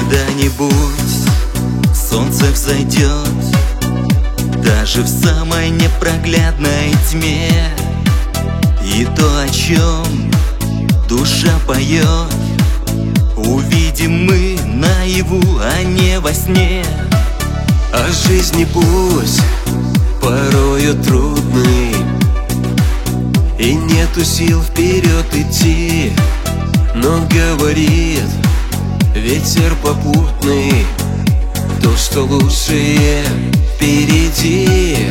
Когда-нибудь солнце взойдет, даже в самой непроглядной тьме, и то, о чем душа поет, увидим мы наяву, а не во сне. А жизни путь порою трудный, и нету сил вперед идти, но говорит ветер попутный, то, что лучшее впереди.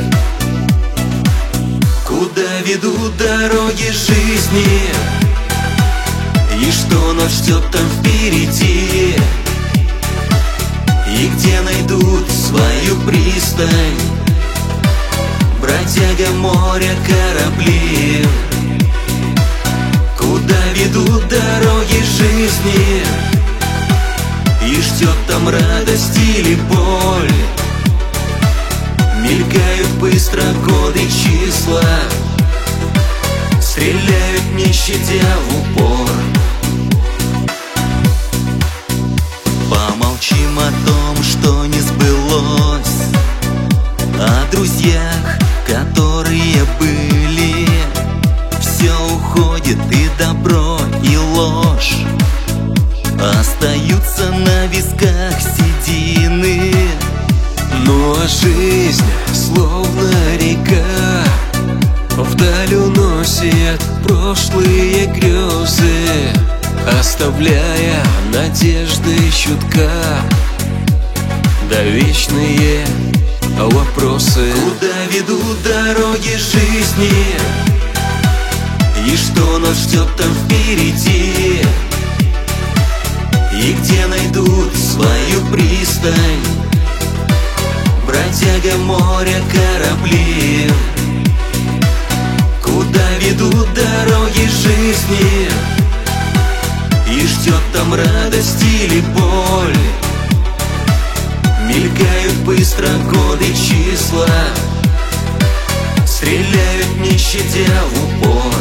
Куда ведут дороги жизни, и что нас ждет там впереди, и где найдут свою пристань бродяга моря корабли. Куда ведут дороги жизни, и ждет там радость или боль. Мелькают быстро годы, числа, стреляют не щадя в упор. Помолчим о том, что не сбылось, о друзьях, которые были. Все уходит, и добро, и ложь, остаются на висках седины. Ну а жизнь, словно река, вдаль уносит прошлые грезы, оставляя надежды чутка, да вечные вопросы. Куда ведут дороги жизни, и что нас ждет там впереди, и где найдут свою пристань бродяга моря корабли. Куда ведут дороги жизни, и ждет там радость или боль. Мелькают быстро годы, числа, стреляют не щадя в упор.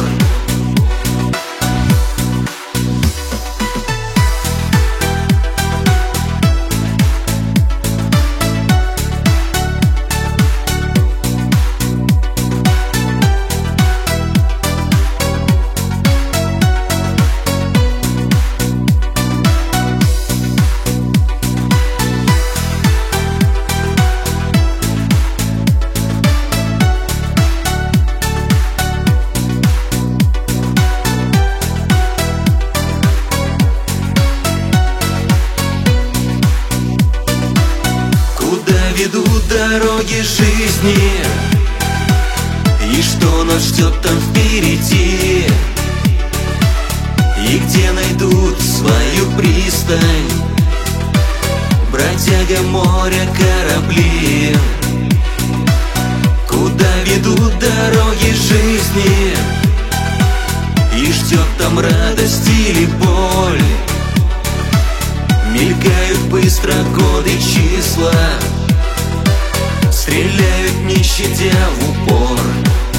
Ведут дороги жизни, и что нас ждет там впереди, и где найдут свою пристань бродяга моря корабли. Куда ведут дороги жизни, и ждет там радость или боль. Мелькают быстро годы, числа, стреляют не щадя в упор.